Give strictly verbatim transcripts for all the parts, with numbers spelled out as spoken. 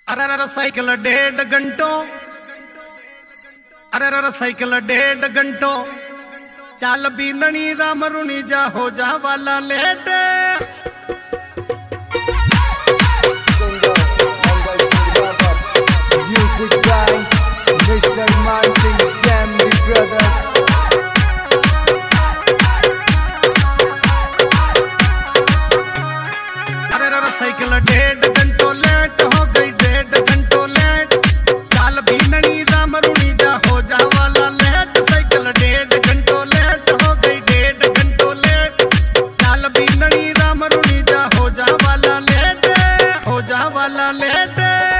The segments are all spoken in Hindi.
अरे अरे साइकिल डेढ़ घंटों अरे अरे साइकिल डेढ़ घंटों चाल बीननी राम रुणी जा हो जा वाला late. Music by mister Mansingh family brothers. अरे अरे साइकिल डेढ़ घंटों लेट हो गई, डेढ़ घंटों लेट चाल बीननी राम रुणी जा हो जा वाला लेट। साइकिल डेढ़ घंटों लेट हो गई, डेढ़ घंटों लेट चाल बीननी राम रुणी जा हो जा वाला लेट, हो जा वाला लेट।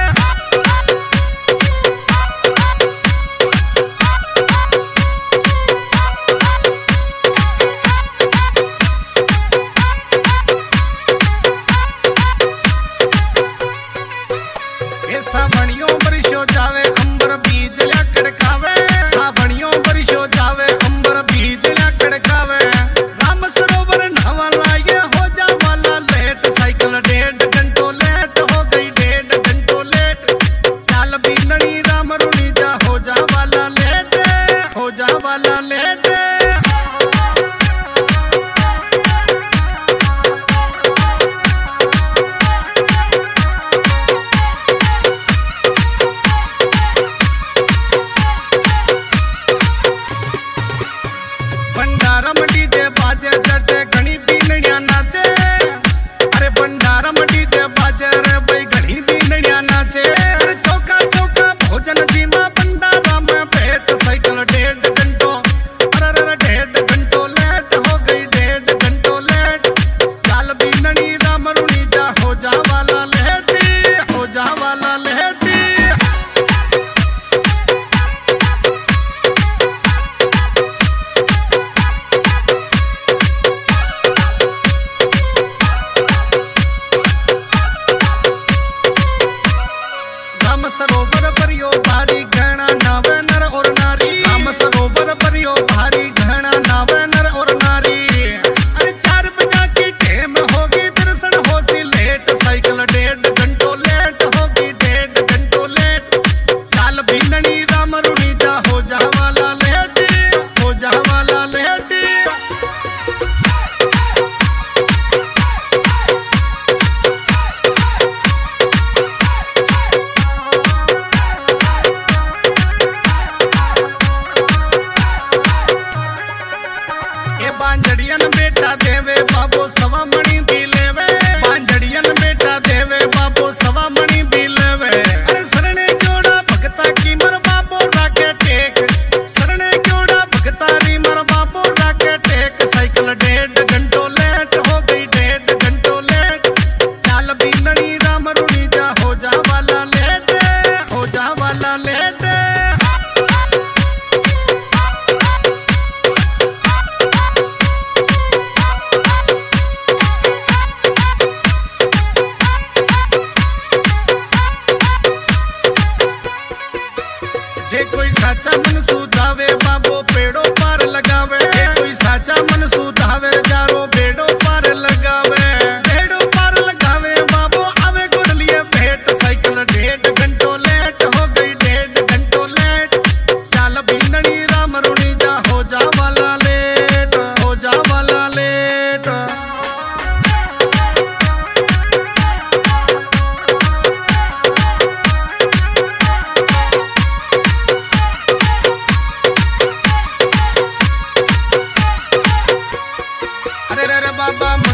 सावणियों बरिशो जावे अंबर बीज ल्या खड़कावे, सावणियों बरिशो जावे अंबर बीज ल्या खड़कावे। राम सरोवर नहवाला ये हो जा वाला लेट। साइकिल डेढ़ घंटों लेट हो गई, डेढ़ घंटों लेट चाल बीननी राम रुणी जा हो जा वाला लेट, हो जा वाला लेट। भंडारम डीजे बाजे जटे घणी बीनड़िया नाचे, अरे भंडारम डीजे बाजे रे भाई घणी बीनड़िया नाचे। अरे चौका चौका भोजन धीमा भंडारा में भेंट। साइकिल डेढ़ घंटों अरे अरे डेढ़ घंटों लेट हो गई, डेढ़ घंटों लेट चाल बीननी राम रुणी जा हो जा वाला लेट, हो जा वाला लेट। राम सरोवर परियो भारी घना नावे नर और नारी, राम सरोवर परियो भारी घना नावे नर और नारी। अरे चार बजा की टेम होगी दर्शन होसी लेट। साइकिल डेढ़ घंटों लेट होगी, डेढ़ घंटों लेट चाल बीननी राम रुणी जा हो जा वाला लेट, हो जा वाला लेट। बांझड़ियन बेटा देवे बाबो सवा मणि भी लेवे, बांझड़ियन बेटा देवे बाबो सवा मणि भी लेवे। अरे सरने जोड़ा भगता की मर बाबो राके टेक, सरने जोड़ा भगता री मर बाबो राके टेक। साइकिल डेढ़ घंटों लेट हो गई, डेढ़ घंटों लेट चाल बीननी राम रुणी जा हो जा वाला लेट, हो जा वाला लेट। जे कोई साचा मन सुधावे बाबो पेड़ो पार लगावे, जे कोई साचा मन सुधावे जारो बेड़ो पार लगावे, बेड़ो पार लगावे बाबो आवे गुड़ लिए भेंट। साइकिल डेढ़ घंटों लेट हो गई, डेढ़ घंटों लेट चाल बीननी राम रुणी जा हो जा वाला लेट, हो जा वाला लेट। अरे रे बाबा